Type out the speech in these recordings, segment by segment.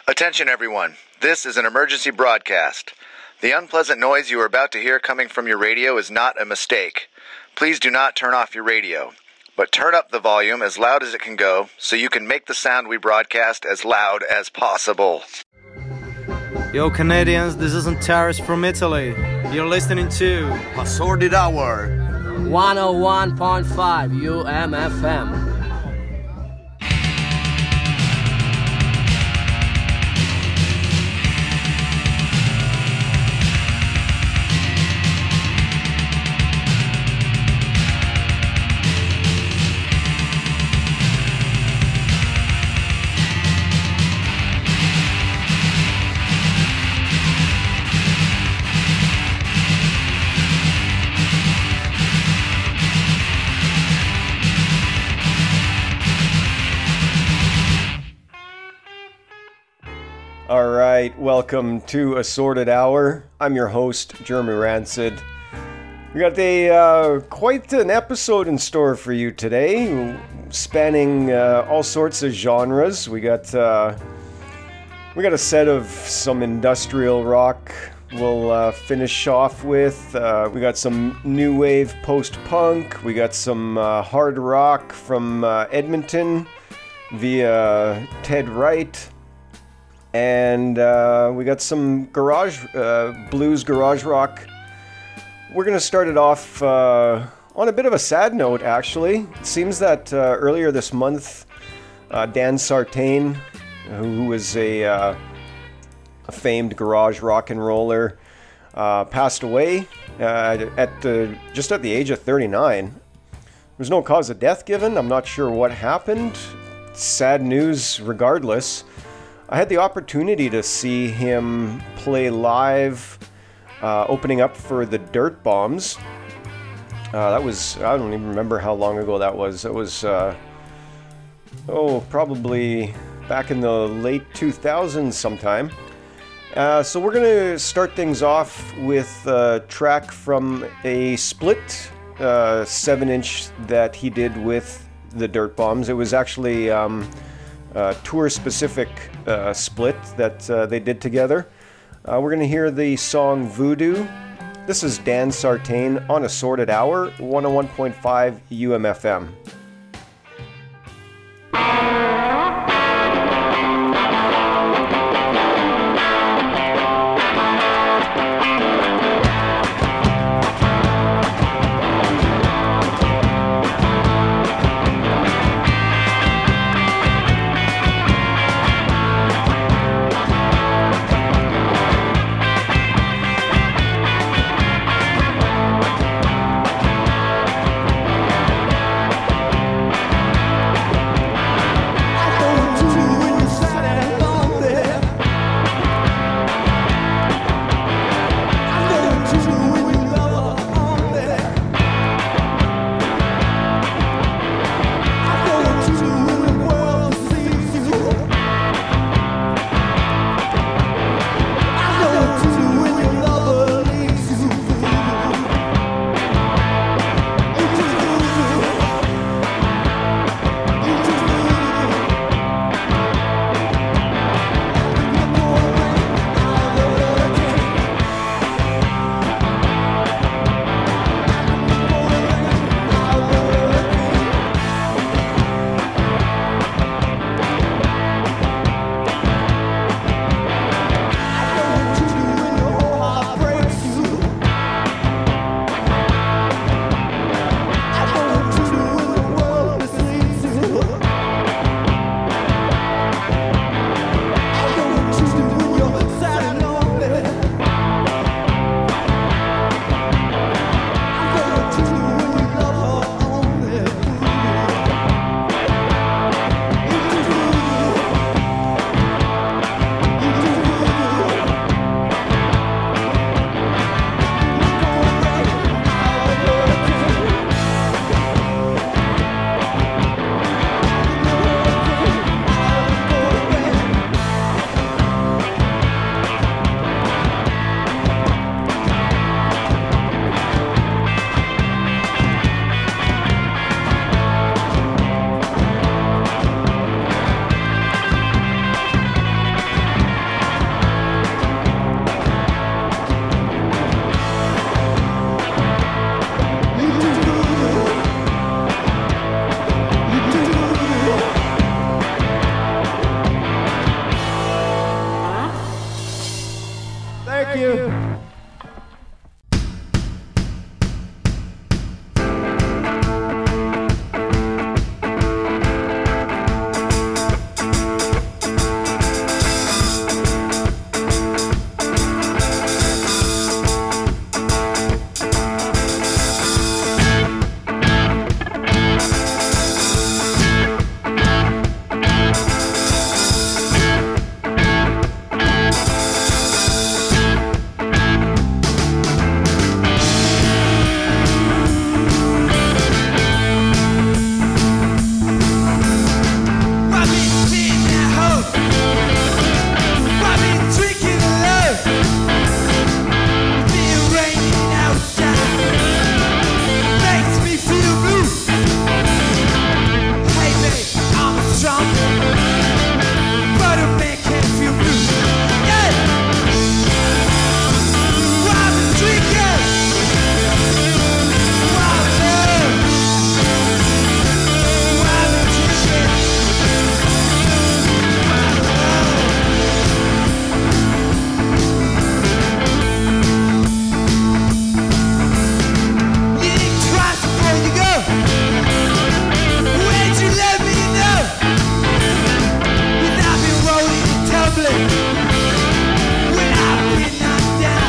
Attention everyone, this is an emergency broadcast. The unpleasant noise you are about to hear coming from your radio is not a mistake. Please do not turn off your radio, but turn up the volume as loud as it can go so you can make the sound we broadcast as loud as possible. Yo Canadians, this is Antares from Italy. You're listening to Assorted Hour 101.5 UMFM. All right, welcome to Assorted Hour. I'm your host, Jeremy Rancid. We got quite an episode in store for you today, spanning all sorts of genres. We got a set of some industrial rock. We'll finish off with. We got some new wave post-punk. We got some hard rock from Edmonton via Ted Wright. And we got some blues garage rock. We're going to start it off on a bit of a sad note, actually. It seems that earlier this month, Dan Sartain, who was a famed garage rock and roller, passed away just at the age of 39. There's no cause of death given. I'm not sure what happened. Sad news regardless. I had the opportunity to see him play live, opening up for the Dirt Bombs. That was, I don't even remember how long ago that was. It was, probably back in the late 2000s sometime. So we're going to start things off with a track from a split 7-inch that he did with the Dirt Bombs. It was actually tour-specific split that they did together. We're going to hear the song Voodoo. This is Dan Sartain on Assorted Hour, 101.5 UMFM. stumbling when I've been knocked down.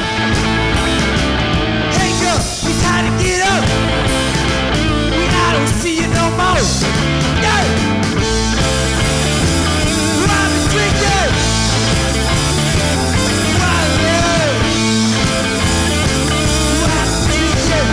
Anger is how to get up when I don't see you no more. Yeah. I'm a drinker. My love. I'm a drinker.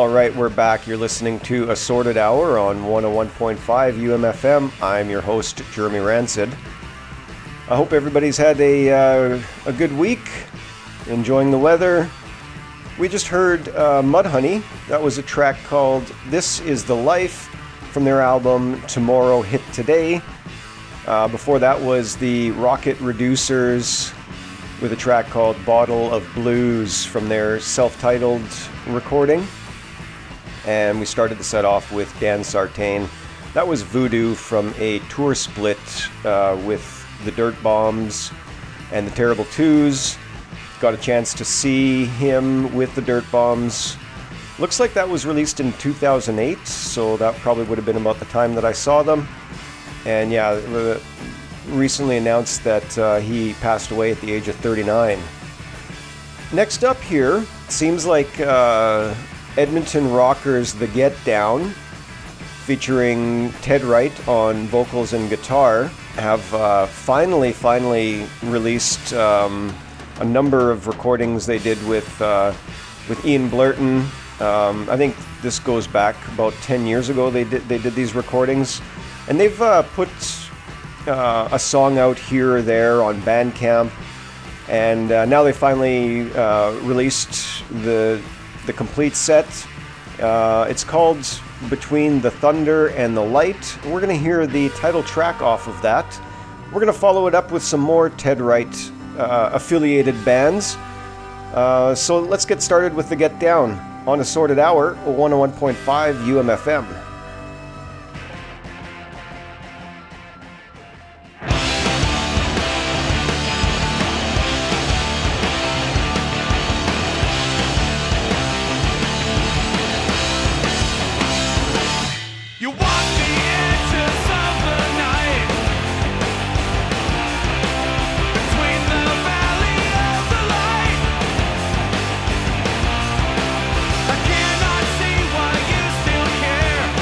All right, we're back. You're listening to Assorted Hour on 101.5 UMFM. I'm your host, Jeremy Rancid. I hope everybody's had a good week, enjoying the weather. We just heard Mudhoney. That was a track called This Is the Life from their album Tomorrow Hit Today. Before that was the Rocket Reducers with a track called Bottle of Blues from their self-titled recording. And we started the set off with Dan Sartain. That was Voodoo from a tour split with the Dirt Bombs and the Terrible Twos. Got a chance to see him with the Dirt Bombs. Looks like that was released in 2008, so that probably would have been about the time that I saw them. And yeah, recently announced that he passed away at the age of 39. Next up here, seems like Edmonton rockers The Get Down, featuring Ted Wright on vocals and guitar, have finally released a number of recordings they did with Ian Blurton. I think this goes back about 10 years ago. They did these recordings, and they've put a song out here or there on Bandcamp, and now they finally released the complete set. It's called Between the Thunder and the Light. We're going to hear the title track off of that. We're going to follow it up with some more Ted Wright affiliated bands. So let's get started with the Get Down on Assorted Hour, 101.5 UMFM. I cannot see why you still care.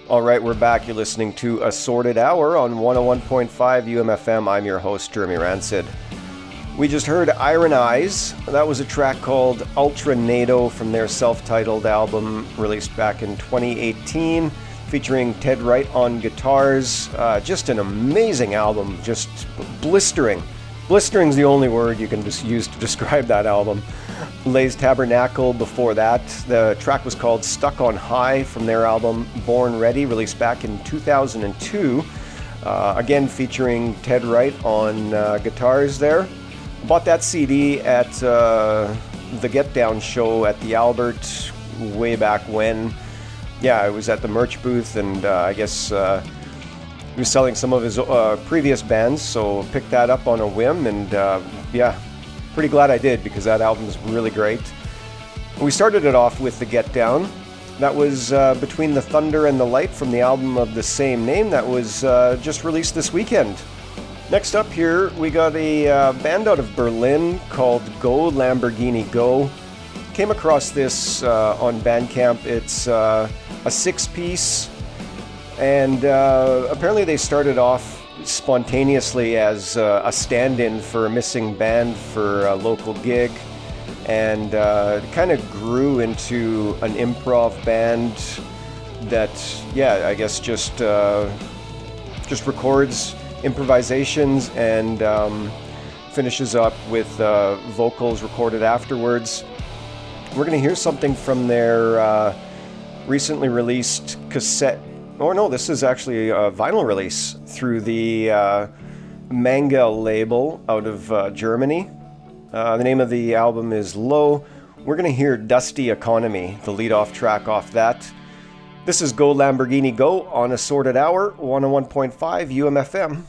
All right, we're back. You're listening to Assorted Hour on 101.5 UMFM. I'm your host, Jeremy Rancid. We just heard Iron Eyes. That was a track called Ultra NATO from their self-titled album released back in 2018, featuring Ted Wright on guitars. Just an amazing album, just blistering. Blistering's the only word you can just use to describe that album. Lay's Tabernacle before that. The track was called Stuck on High from their album Born Ready, released back in 2002. Again, featuring Ted Wright on guitars there. Bought that CD at the Get Down show at the Albert way back when. Yeah, I was at the merch booth, and I guess he was selling some of his previous bands, so picked that up on a whim, and yeah, pretty glad I did, because that album is really great. We started it off with the Get Down. That was Between the Thunder and the Light from the album of the same name that was just released this weekend. Next up here, we got a band out of Berlin called Go Lamborghini Go. Came across this on Bandcamp. It's a 6-piece, and apparently they started off spontaneously as a stand-in for a missing band for a local gig, and it kind of grew into an improv band that, yeah, I guess just records improvisations and finishes up with vocals recorded afterwards. We're going to hear something from their recently released cassette. Oh no, this is actually a vinyl release through the Manga label out of Germany. The name of the album is Low. We're going to hear Dusty Economy, the lead-off track off that. This is Go Lamborghini Go on Assorted Hour, 101.5 UMFM.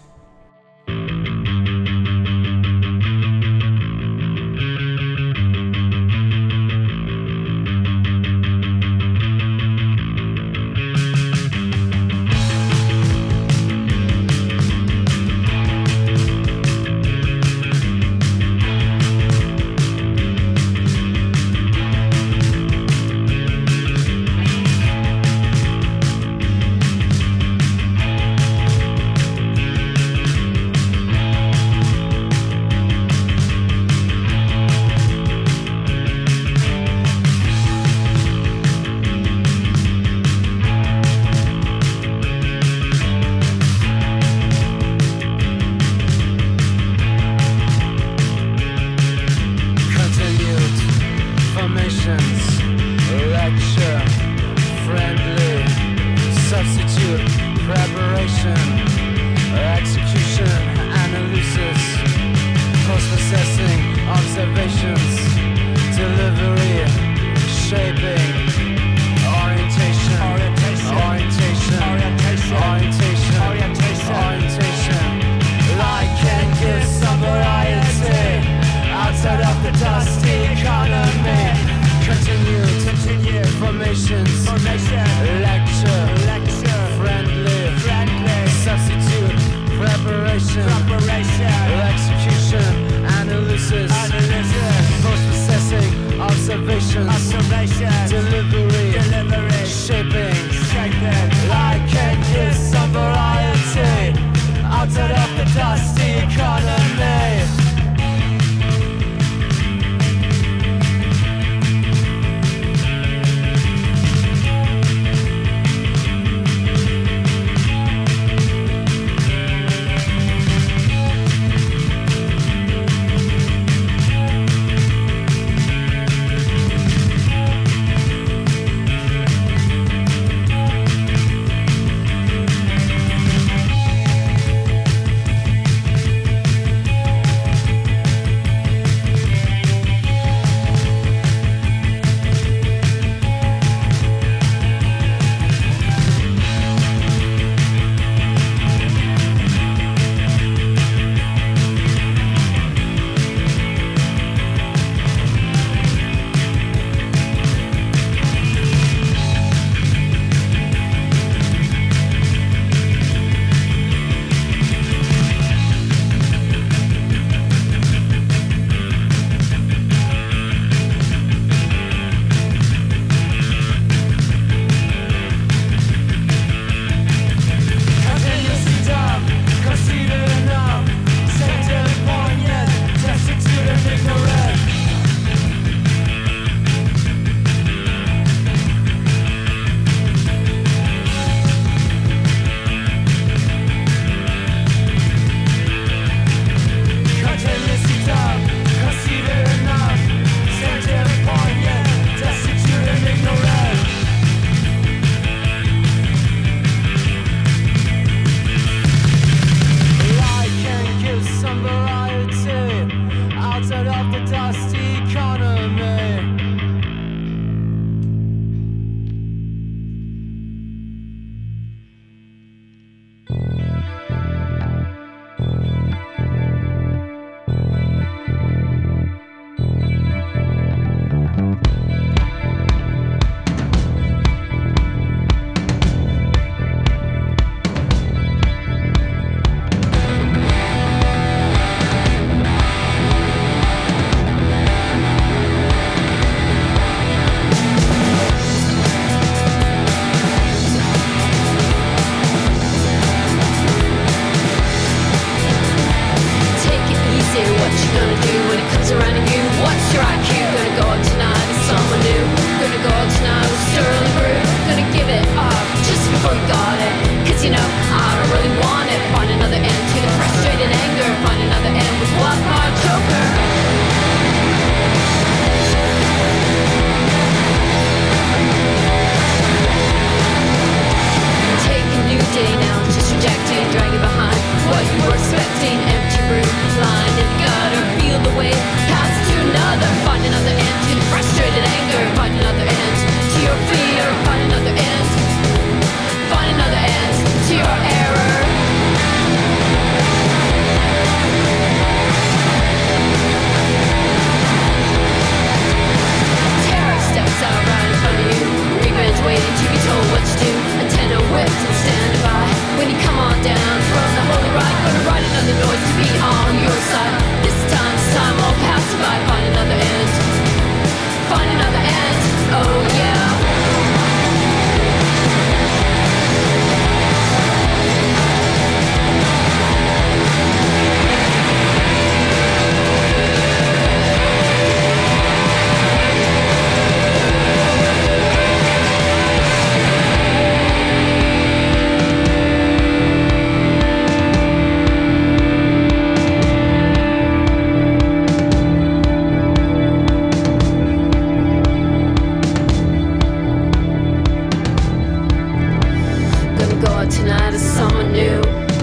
out tonight as someone new.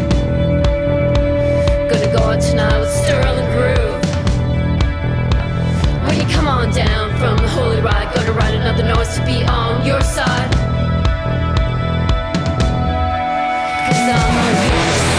Gonna go out tonight with Sterling Groove. When you come on down from the holy ride, gonna write another noise to be on your side. 'Cause I'm on your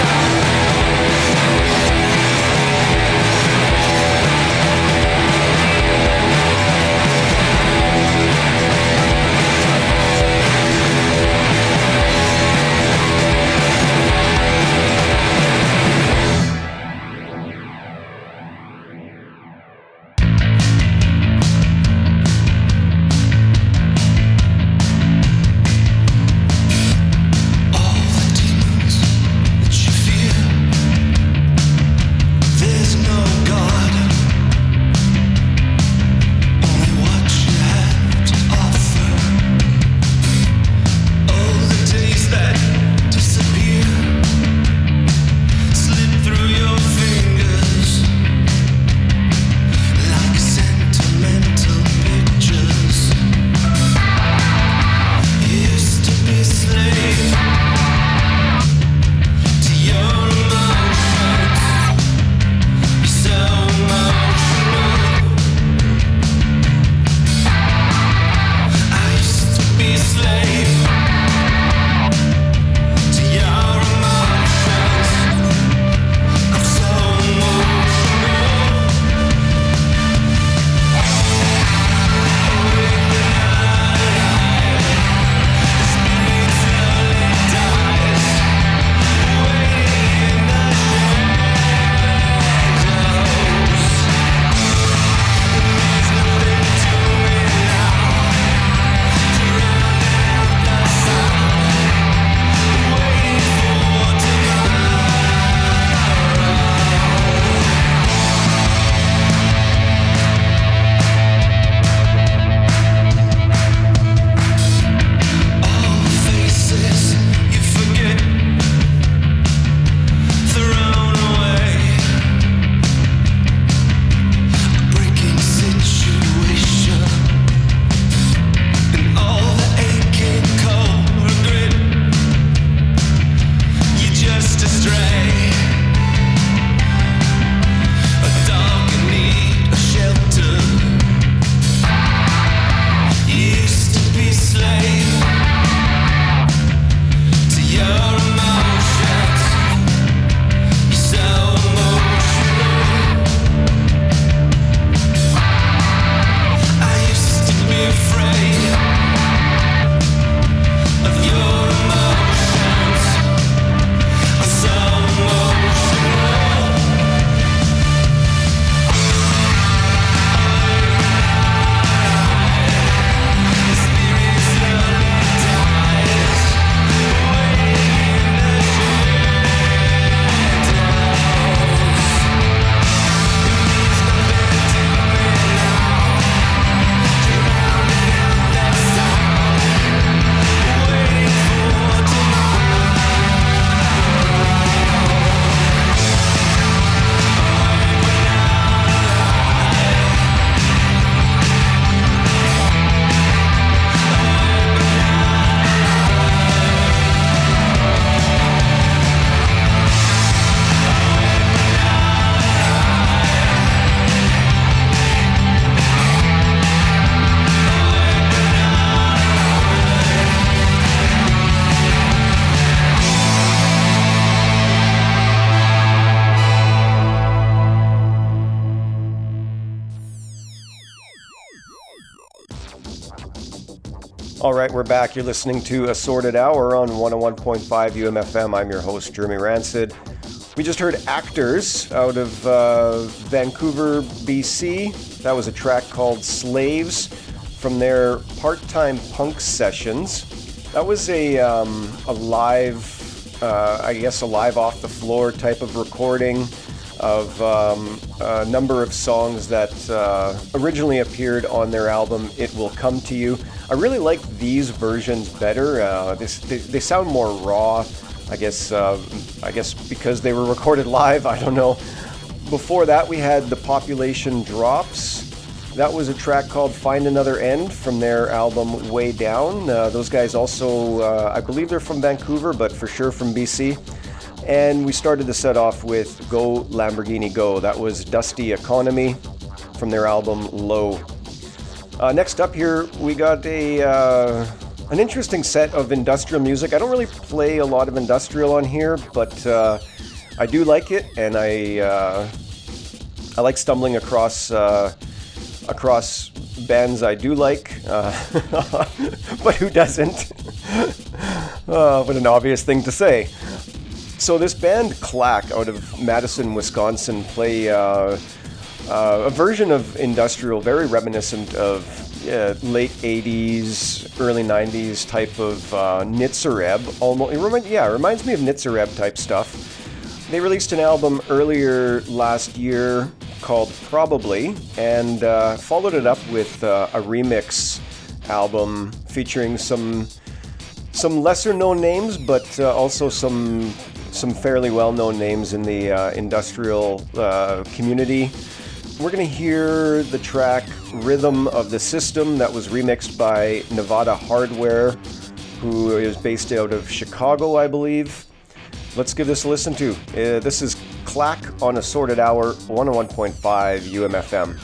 All right, we're back. You're listening to Assorted Hour on 101.5 UMFM. I'm your host, Jeremy Rancid. We just heard Actors out of Vancouver, BC. That was a track called Slaves from their Part-Time Punk Sessions. That was a live, I guess a live off-the-floor type of recording of a number of songs that originally appeared on their album It Will Come to You. I really like these versions better. They sound more raw. I guess because they were recorded live. I don't know. Before that, we had The Population Drops That was a track called Find Another End from their album Way Down. Those guys also, I believe they're from Vancouver, but for sure from BC. And we started the set off with Go Lamborghini Go. That was Dusty Economy from their album Low. Next up here, we got an interesting set of industrial music. I don't really play a lot of industrial on here, but I do like it, and I like stumbling across bands I do like, but who doesn't? What an obvious thing to say. So this band Clack out of Madison, Wisconsin play a version of industrial very reminiscent of late 80s, early 90s type of Nitzareb. Almost, it reminds me of Nitzareb type stuff. They released an album earlier last year called Probably, and followed it up with a remix album featuring some lesser known names, but also some fairly well known names in the industrial community. We're going to hear the track Rhythm of the System that was remixed by Nevada Hardware, who is based out of Chicago, I believe. Let's give this a listen to. This is Clack on Assorted Hour, 101.5 UMFM.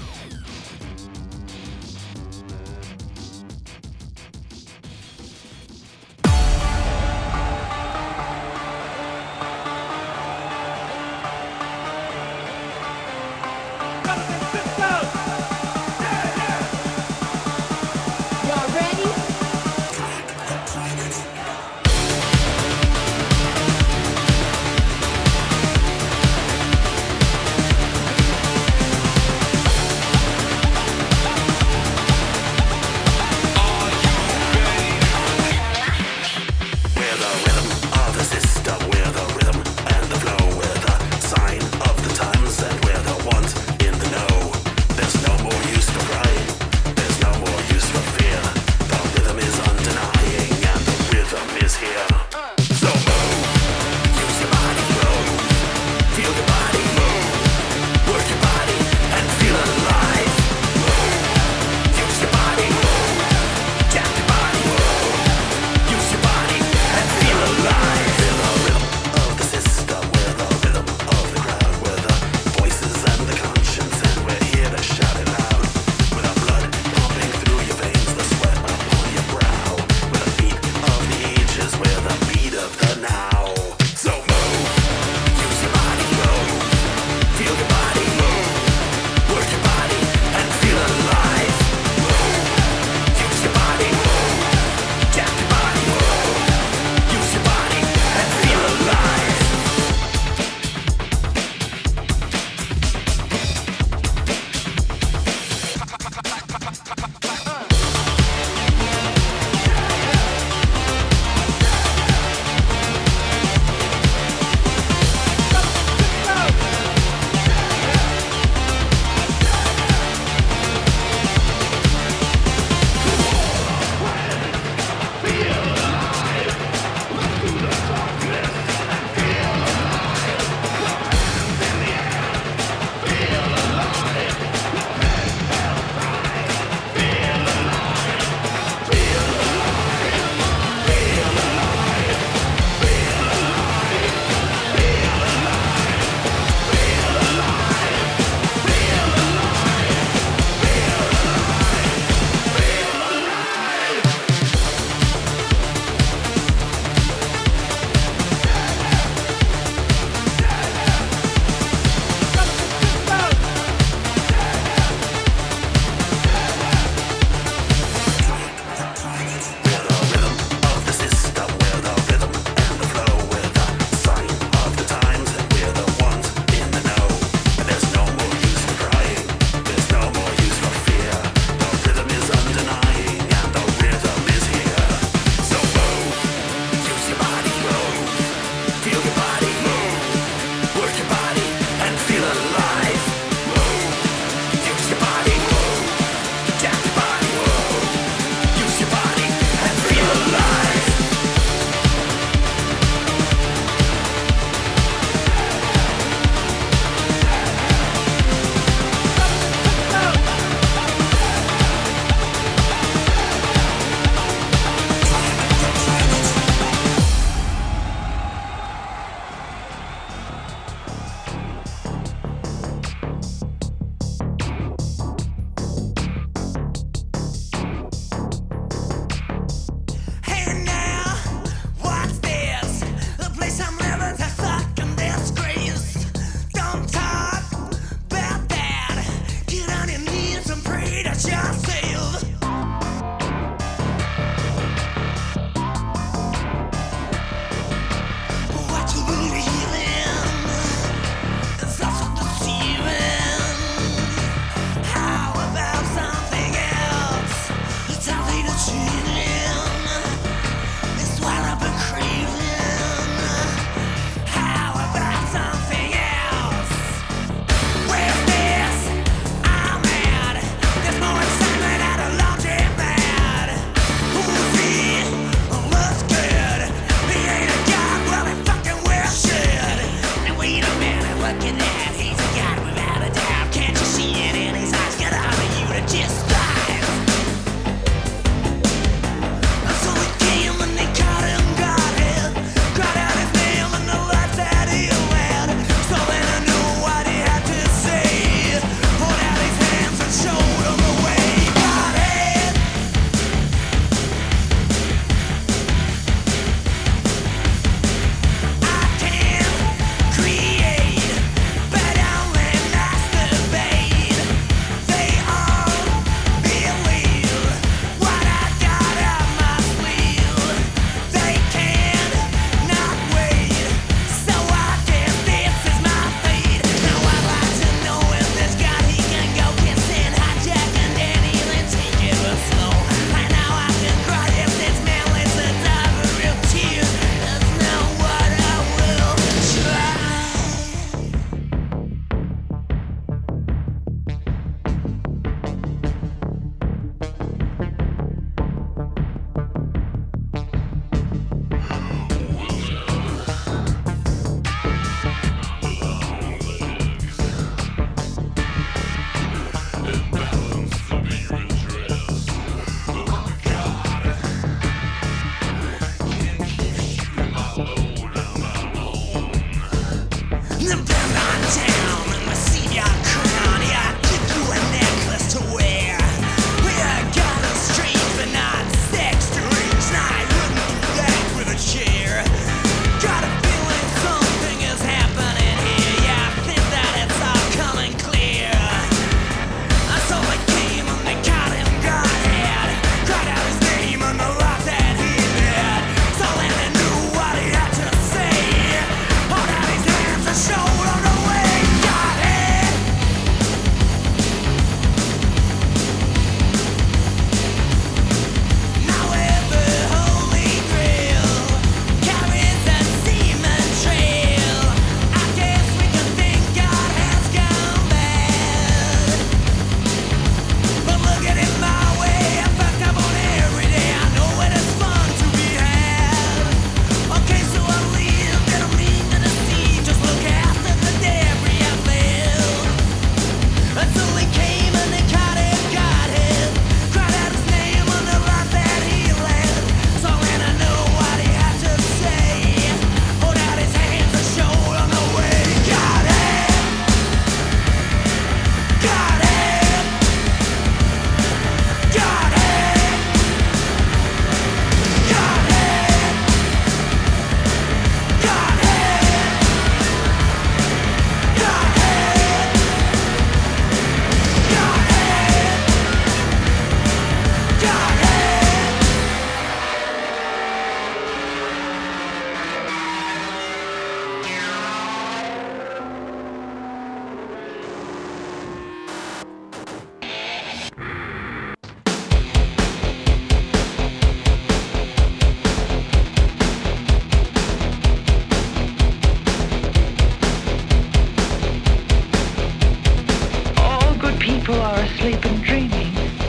Where the beat asleep and dreaming.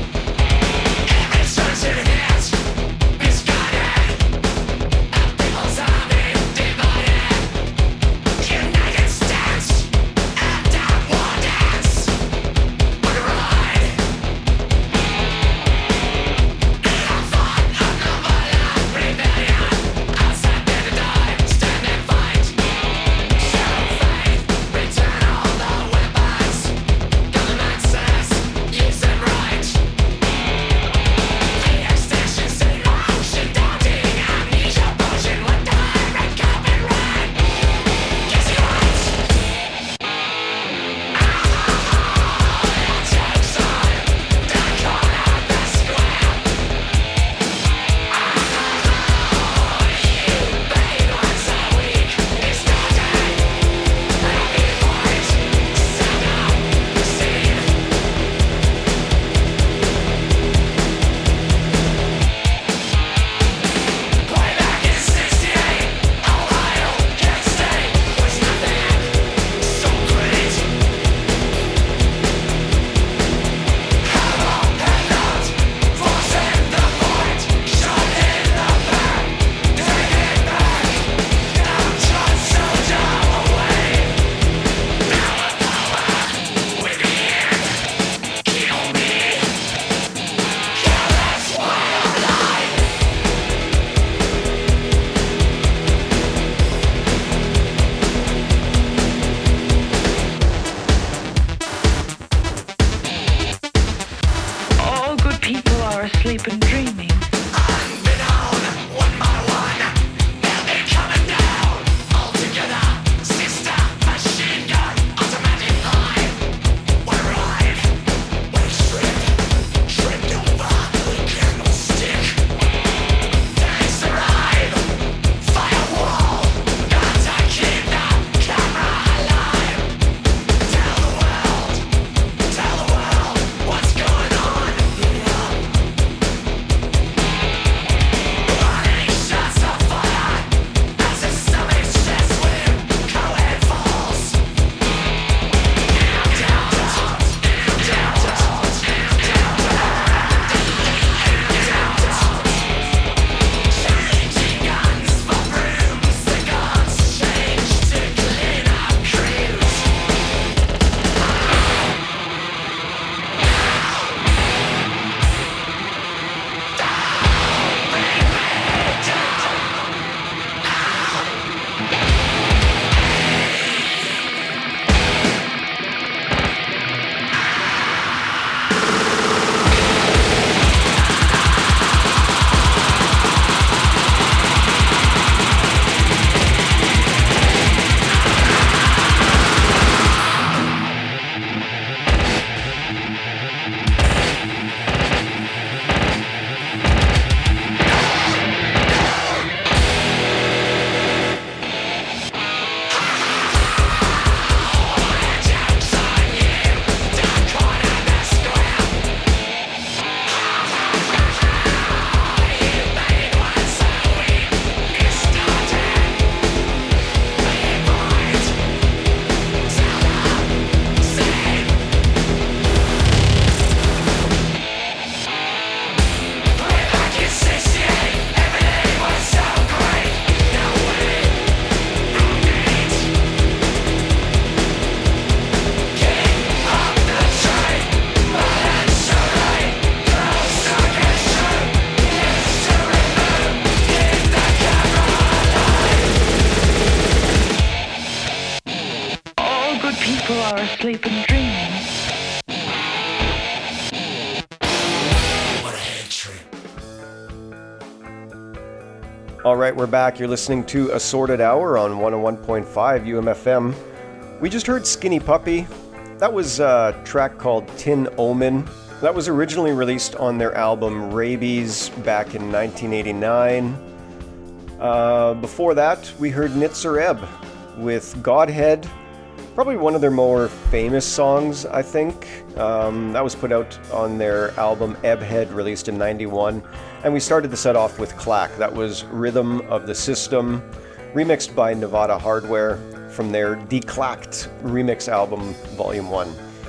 Asleep and dreaming. People are asleep and dreaming. All right, we're back. You're listening to Assorted Hour on 101.5 UMFM. We just heard Skinny Puppy. That was a track called Tin Omen. That was originally released on their album Rabies back in 1989. Before that, we heard Nitzer Ebb with Godhead. Probably one of their more famous songs, I think. That was put out on their album Ebbhead, released in 91. And we started the set off with Clack. That was Rhythm of the System, remixed by Nevada Hardware from their Declacked remix album, Volume 1.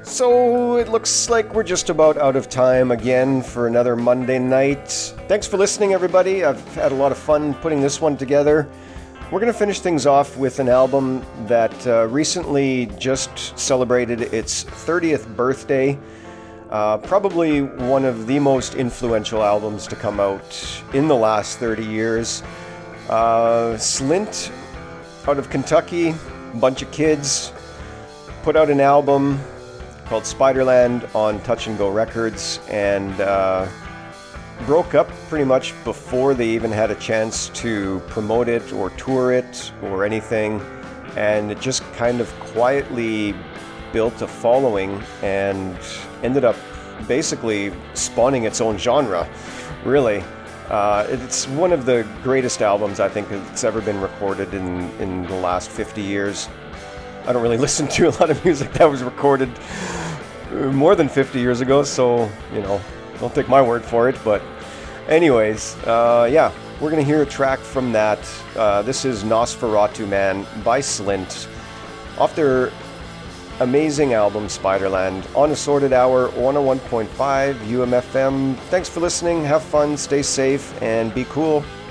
So it looks like we're just about out of time again for another Monday night. Thanks for listening, everybody. I've had a lot of fun putting this one together. We're going to finish things off with an album that recently just celebrated its 30th birthday. Probably one of the most influential albums to come out in the last 30 years. Slint, out of Kentucky, a bunch of kids, put out an album called Spiderland on Touch and Go Records, and broke up pretty much before they even had a chance to promote it or tour it or anything, and it just kind of quietly built a following and ended up basically spawning its own genre, really. It's one of the greatest albums I think that's ever been recorded in the last 50 years. I don't really listen to a lot of music that was recorded more than 50 years ago, so, you know, don't take my word for it. But anyways, yeah, we're going to hear a track from that. This is Nosferatu Man by Slint, off their amazing album Spiderland, on Assorted Hour, 101.5 UMFM. Thanks for listening, have fun, stay safe, and be cool.